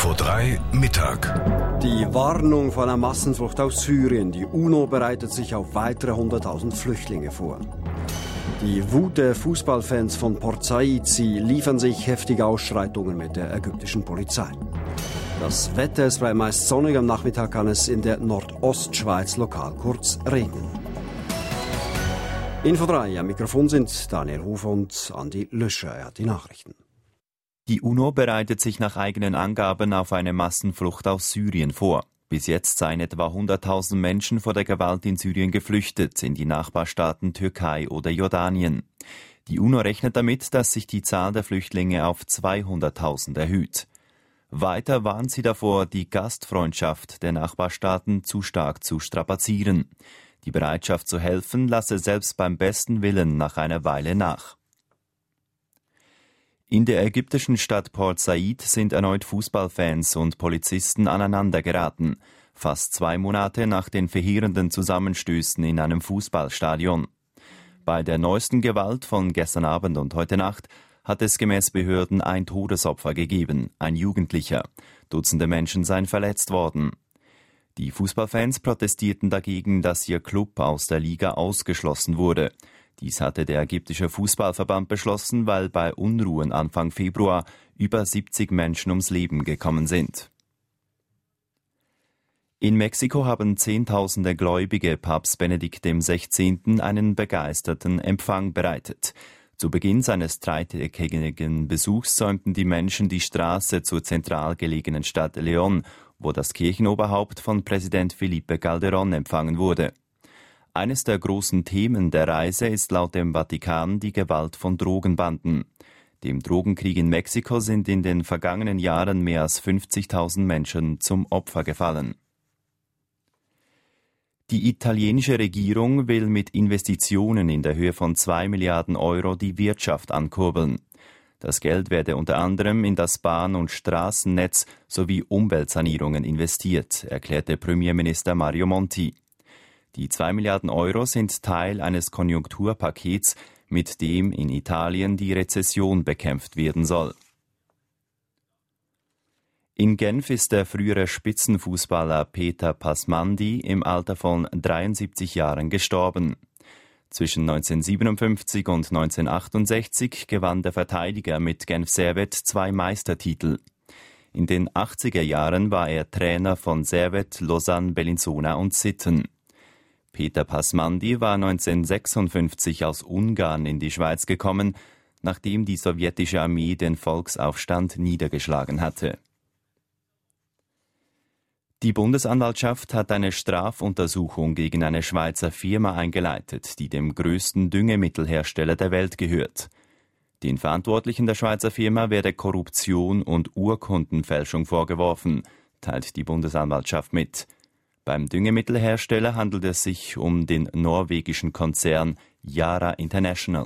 Info 3 Mittag. Die Warnung vor einer Massenflucht aus Syrien. Die UNO bereitet sich auf weitere 100.000 Flüchtlinge vor. Die Wut der Fußballfans von Port Said, sie liefern sich heftige Ausschreitungen mit der ägyptischen Polizei. Das Wetter ist bei meist sonnig, am Nachmittag kann es in der Nordostschweiz lokal kurz regnen. Info 3, am Mikrofon sind Daniel Hofer und Andi Lüscher. Er hat die Nachrichten. Die UNO bereitet sich nach eigenen Angaben auf eine Massenflucht aus Syrien vor. Bis jetzt seien etwa 100.000 Menschen vor der Gewalt in Syrien geflüchtet, in die Nachbarstaaten Türkei oder Jordanien. Die UNO rechnet damit, dass sich die Zahl der Flüchtlinge auf 200.000 erhöht. Weiter warnt sie davor, die Gastfreundschaft der Nachbarstaaten zu stark zu strapazieren. Die Bereitschaft zu helfen lasse selbst beim besten Willen nach einer Weile nach. In der ägyptischen Stadt Port Said sind erneut Fußballfans und Polizisten aneinandergeraten, fast 2 Monate nach den verheerenden Zusammenstößen in einem Fußballstadion. Bei der neuesten Gewalt von gestern Abend und heute Nacht hat es gemäß Behörden ein Todesopfer gegeben, ein Jugendlicher. Dutzende Menschen seien verletzt worden. Die Fußballfans protestierten dagegen, dass ihr Club aus der Liga ausgeschlossen wurde. Dies hatte der ägyptische Fußballverband beschlossen, weil bei Unruhen Anfang Februar über 70 Menschen ums Leben gekommen sind. In Mexiko haben Zehntausende Gläubige Papst Benedikt XVI. Einen begeisterten Empfang bereitet. Zu Beginn seines dreitägigen Besuchs säumten die Menschen die Straße zur zentral gelegenen Stadt León, wo das Kirchenoberhaupt von Präsident Felipe Calderón empfangen wurde. Eines der großen Themen der Reise ist laut dem Vatikan die Gewalt von Drogenbanden. Dem Drogenkrieg in Mexiko sind in den vergangenen Jahren mehr als 50.000 Menschen zum Opfer gefallen. Die italienische Regierung will mit Investitionen in der Höhe von 2 Milliarden Euro die Wirtschaft ankurbeln. Das Geld werde unter anderem in das Bahn- und Straßennetz sowie Umweltsanierungen investiert, erklärte Premierminister Mario Monti. Die 2 Milliarden Euro sind Teil eines Konjunkturpakets, mit dem in Italien die Rezession bekämpft werden soll. In Genf ist der frühere Spitzenfußballer Peter Pasmandi im Alter von 73 Jahren gestorben. Zwischen 1957 und 1968 gewann der Verteidiger mit Genf Servette 2 Meistertitel. In den 80er Jahren war er Trainer von Servette, Lausanne, Bellinzona und Sitten. Peter Pasmandi war 1956 aus Ungarn in die Schweiz gekommen, nachdem die sowjetische Armee den Volksaufstand niedergeschlagen hatte. Die Bundesanwaltschaft hat eine Strafuntersuchung gegen eine Schweizer Firma eingeleitet, die dem größten Düngemittelhersteller der Welt gehört. Den Verantwortlichen der Schweizer Firma werde Korruption und Urkundenfälschung vorgeworfen, teilt die Bundesanwaltschaft mit. Beim Düngemittelhersteller handelt es sich um den norwegischen Konzern Yara International.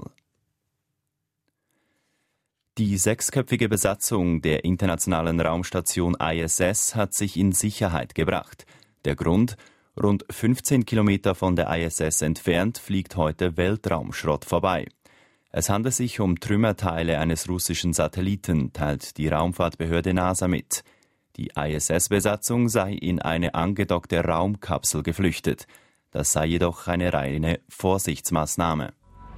Die 6-köpfige Besatzung der internationalen Raumstation ISS hat sich in Sicherheit gebracht. Der Grund: rund 15 Kilometer von der ISS entfernt fliegt heute Weltraumschrott vorbei. Es handelt sich um Trümmerteile eines russischen Satelliten, teilt die Raumfahrtbehörde NASA mit. Die ISS-Besatzung sei in eine angedockte Raumkapsel geflüchtet. Das sei jedoch eine reine Vorsichtsmaßnahme.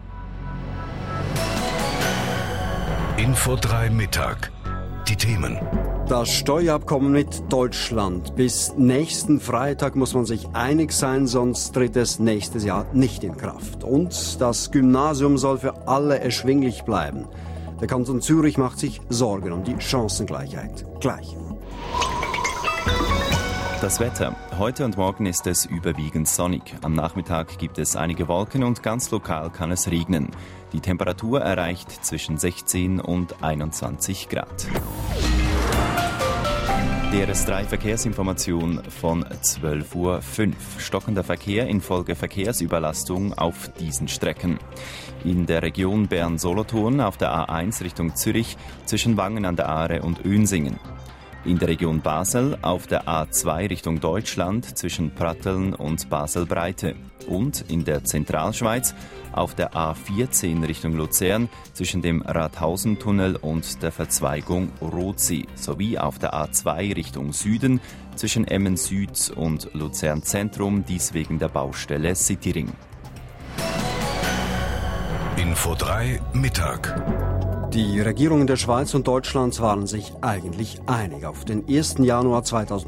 Info 3 Mittag. Die Themen. Das Steuerabkommen mit Deutschland. Bis nächsten Freitag muss man sich einig sein, sonst tritt es nächstes Jahr nicht in Kraft. Und das Gymnasium soll für alle erschwinglich bleiben. Der Kanton Zürich macht sich Sorgen um die Chancengleichheit. Gleich. Das Wetter. Heute und morgen ist es überwiegend sonnig. Am Nachmittag gibt es einige Wolken und ganz lokal kann es regnen. Die Temperatur erreicht zwischen 16 und 21 Grad. DRS3-Verkehrsinformation von 12:05 Uhr. Stockender Verkehr infolge Verkehrsüberlastung auf diesen Strecken. In der Region Bern-Solothurn auf der A1 Richtung Zürich zwischen Wangen an der Aare und Önsingen. In der Region Basel auf der A2 Richtung Deutschland zwischen Pratteln und Basel-Breite. und in der Zentralschweiz auf der A14 Richtung Luzern zwischen dem Rathausentunnel und der Verzweigung Rotsee sowie auf der A2 Richtung Süden zwischen Emmen Süd und Luzern Zentrum, dies wegen der Baustelle Cityring. Info 3 Mittag. Die Regierungen der Schweiz und Deutschlands waren sich eigentlich einig. Auf den 1. Januar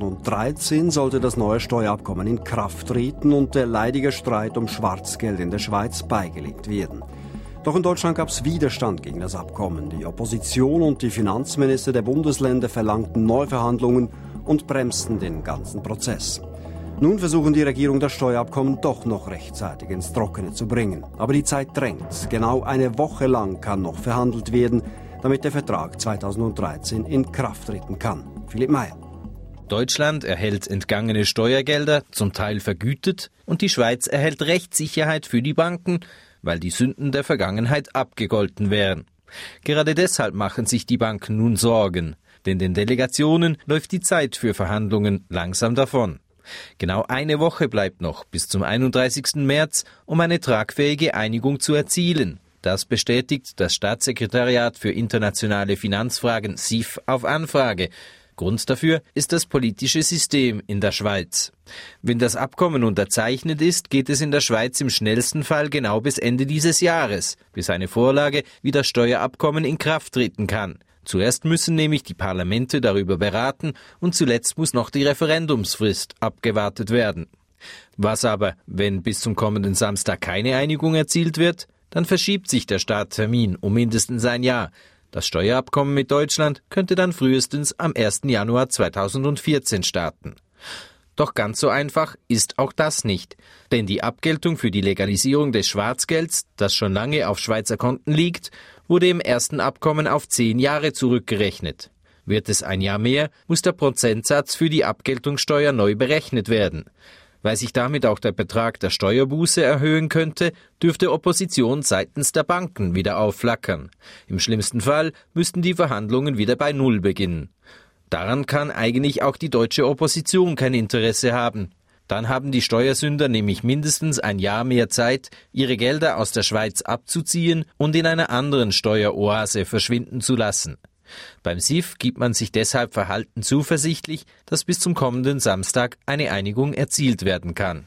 2013 sollte das neue Steuerabkommen in Kraft treten und der leidige Streit um Schwarzgeld in der Schweiz beigelegt werden. Doch in Deutschland gab es Widerstand gegen das Abkommen. Die Opposition und die Finanzminister der Bundesländer verlangten Neuverhandlungen und bremsten den ganzen Prozess. Nun versuchen die Regierung das Steuerabkommen doch noch rechtzeitig ins Trockene zu bringen. Aber die Zeit drängt. Genau eine Woche lang kann noch verhandelt werden, damit der Vertrag 2013 in Kraft treten kann. Philipp Meyer. Deutschland erhält entgangene Steuergelder, zum Teil vergütet, und die Schweiz erhält Rechtssicherheit für die Banken, weil die Sünden der Vergangenheit abgegolten wären. Gerade deshalb machen sich die Banken nun Sorgen, denn den Delegationen läuft die Zeit für Verhandlungen langsam davon. Genau eine Woche bleibt noch bis zum 31. März, um eine tragfähige Einigung zu erzielen. Das bestätigt das Staatssekretariat für internationale Finanzfragen SIF auf Anfrage. Grund dafür ist das politische System in der Schweiz. Wenn das Abkommen unterzeichnet ist, geht es in der Schweiz im schnellsten Fall genau bis Ende dieses Jahres, bis eine Vorlage wie das Steuerabkommen in Kraft treten kann. Zuerst müssen nämlich die Parlamente darüber beraten und zuletzt muss noch die Referendumsfrist abgewartet werden. Was aber, wenn bis zum kommenden Samstag keine Einigung erzielt wird? Dann verschiebt sich der Starttermin um mindestens ein Jahr. Das Steuerabkommen mit Deutschland könnte dann frühestens am 1. Januar 2014 starten. Doch ganz so einfach ist auch das nicht. Denn die Abgeltung für die Legalisierung des Schwarzgelds, das schon lange auf Schweizer Konten liegt, wurde im ersten Abkommen auf 10 Jahre zurückgerechnet. Wird es ein Jahr mehr, muss der Prozentsatz für die Abgeltungssteuer neu berechnet werden. Weil sich damit auch der Betrag der Steuerbuße erhöhen könnte, dürfte Opposition seitens der Banken wieder aufflackern. Im schlimmsten Fall müssten die Verhandlungen wieder bei Null beginnen. Daran kann eigentlich auch die deutsche Opposition kein Interesse haben. Dann haben die Steuersünder nämlich mindestens ein Jahr mehr Zeit, ihre Gelder aus der Schweiz abzuziehen und in einer anderen Steueroase verschwinden zu lassen. Beim SIF gibt man sich deshalb verhalten zuversichtlich, dass bis zum kommenden Samstag eine Einigung erzielt werden kann.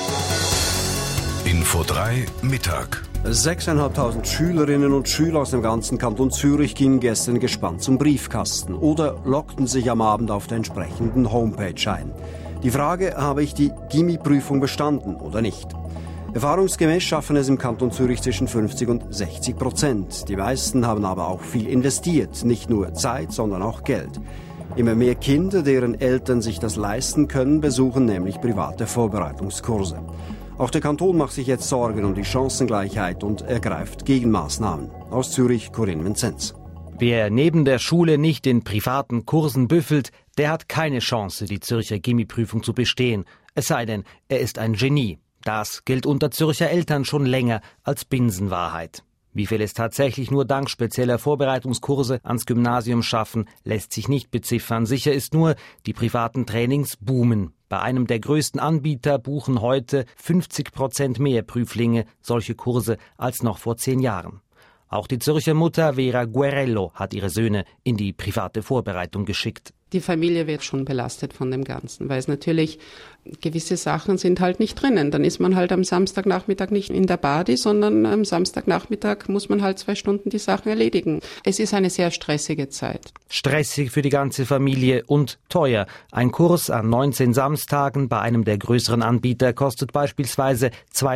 Info 3 Mittag. 6.500 Schülerinnen und Schüler aus dem ganzen Kanton Zürich gingen gestern gespannt zum Briefkasten oder lockten sich am Abend auf der entsprechenden Homepage ein. Die Frage, habe ich die Gymi-Prüfung bestanden oder nicht? Erfahrungsgemäß schaffen es im Kanton Zürich zwischen 50% und 60%. Die meisten haben aber auch viel investiert, nicht nur Zeit, sondern auch Geld. Immer mehr Kinder, deren Eltern sich das leisten können, besuchen nämlich private Vorbereitungskurse. Auch der Kanton macht sich jetzt Sorgen um die Chancengleichheit und ergreift Gegenmaßnahmen. Aus Zürich, Corinne Vinzenz. Wer neben der Schule nicht in privaten Kursen büffelt, der hat keine Chance, die Zürcher Gymi-Prüfung zu bestehen. Es sei denn, er ist ein Genie. Das gilt unter Zürcher Eltern schon länger als Binsenwahrheit. Wie viel es tatsächlich nur dank spezieller Vorbereitungskurse ans Gymnasium schaffen, lässt sich nicht beziffern. Sicher ist nur, die privaten Trainings boomen. Bei einem der größten Anbieter buchen heute 50% mehr Prüflinge solche Kurse als noch vor 10 Jahren. Auch die Zürcher Mutter Vera Guerrello hat ihre Söhne in die private Vorbereitung geschickt. Die Familie wird schon belastet von dem Ganzen, weil es natürlich gewisse Sachen sind halt nicht drinnen. Dann ist man halt am Samstagnachmittag nicht in der Badi, sondern am Samstagnachmittag muss man halt 2 Stunden die Sachen erledigen. Es ist eine sehr stressige Zeit. Stressig für die ganze Familie und teuer. Ein Kurs an 19 Samstagen bei einem der größeren Anbieter kostet beispielsweise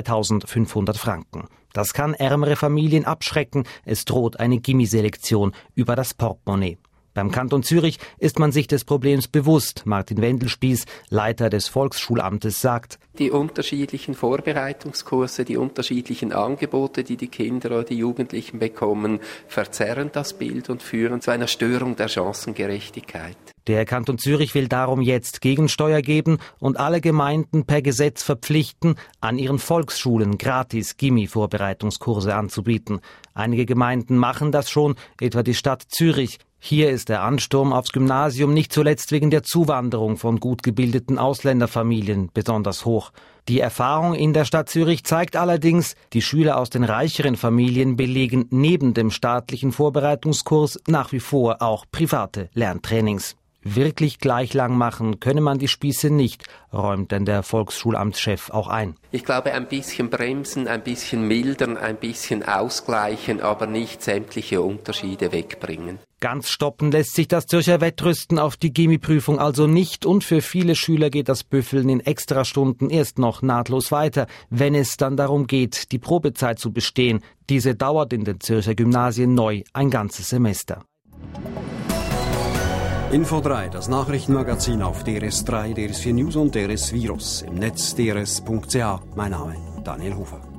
2.500 Franken. Das kann ärmere Familien abschrecken. Es droht eine Gymi-Selektion über das Portemonnaie. Beim Kanton Zürich ist man sich des Problems bewusst. Martin Wendelspieß, Leiter des Volksschulamtes, sagt: Die unterschiedlichen Vorbereitungskurse, die unterschiedlichen Angebote, die die Kinder oder die Jugendlichen bekommen, verzerren das Bild und führen zu einer Störung der Chancengerechtigkeit. Der Kanton Zürich will darum jetzt Gegensteuer geben und alle Gemeinden per Gesetz verpflichten, an ihren Volksschulen gratis Gymi-Vorbereitungskurse anzubieten. Einige Gemeinden machen das schon, etwa die Stadt Zürich. Hier ist der Ansturm aufs Gymnasium nicht zuletzt wegen der Zuwanderung von gut gebildeten Ausländerfamilien besonders hoch. Die Erfahrung in der Stadt Zürich zeigt allerdings, die Schüler aus den reicheren Familien belegen neben dem staatlichen Vorbereitungskurs nach wie vor auch private Lerntrainings. Wirklich gleich lang machen könne man die Spieße nicht, räumt denn der Volksschulamtschef auch ein. Ich glaube, ein bisschen bremsen, ein bisschen mildern, ein bisschen ausgleichen, aber nicht sämtliche Unterschiede wegbringen. Ganz stoppen lässt sich das Zürcher Wettrüsten auf die Gymi-Prüfung also nicht und für viele Schüler geht das Büffeln in Extrastunden erst noch nahtlos weiter, wenn es dann darum geht, die Probezeit zu bestehen. Diese dauert in den Zürcher Gymnasien neu ein ganzes Semester. Info 3, das Nachrichtenmagazin auf DRS3, DRS4 News und DRS Virus. Im Netz drs.ch. Mein Name Daniel Hofer.